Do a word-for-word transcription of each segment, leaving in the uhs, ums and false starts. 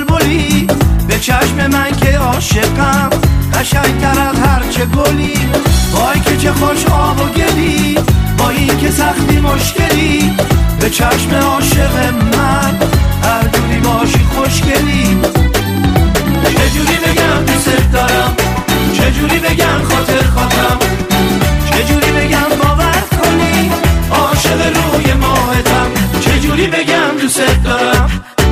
بلبلی، به چشم من که عاشقم قشنگتر از هرچه گلی. وای که چه خوش آب و گلی، با این که سختی مشکلی، به چشم عاشق من هر جوری باشی خوشگلی. چجوری بگم دوست دارم، چجوری بگم خاطر خاطرم، چجوری بگم باور کنی عاشق روی ماهتم، چجوری بگم دوست دارم.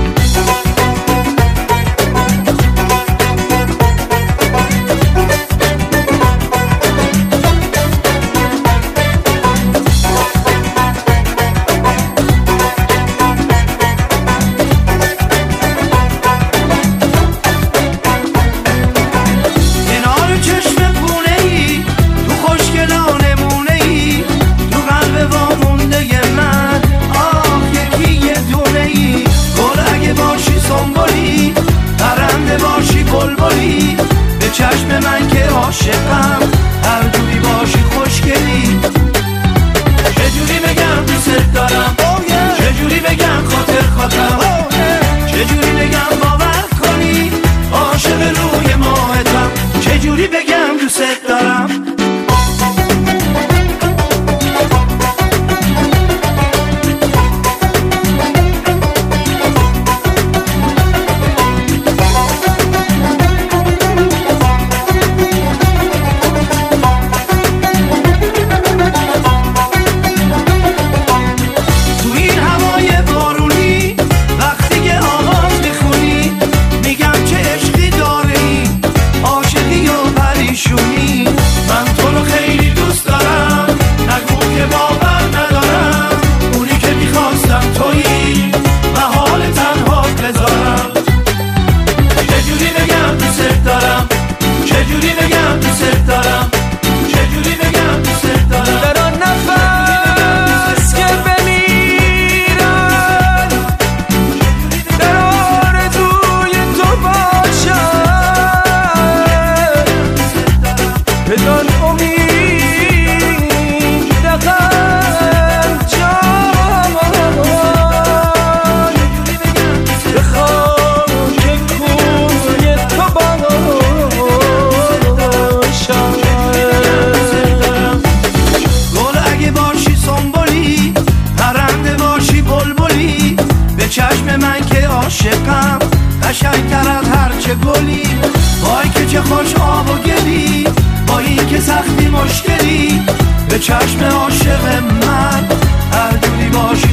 به چشم من که عاشقم هر جوری باشی خوشگلی. چجوری بگم دوست دارم، چجوری بگم خاطر خاطرم، چجوری بگم باور کنی عاشق روی ماهتم، چجوری بگم دوست دارم. چجوری بگم دوست دارم، چجوری بگم دوست دارم. در آن نفس که بمیرم در آرزوی تو باشم، بدان امید دقم جان به خاک کوی تو باشم. گل اگه باشی سنبولی، پرنده باشی بلبلی، به چشم من که عاشقم قشنگتر از هرچه گلی. وای که چه خوش آب و گلی، با این که سختی مشکلی، به چشم عاشق من هر جوری باشی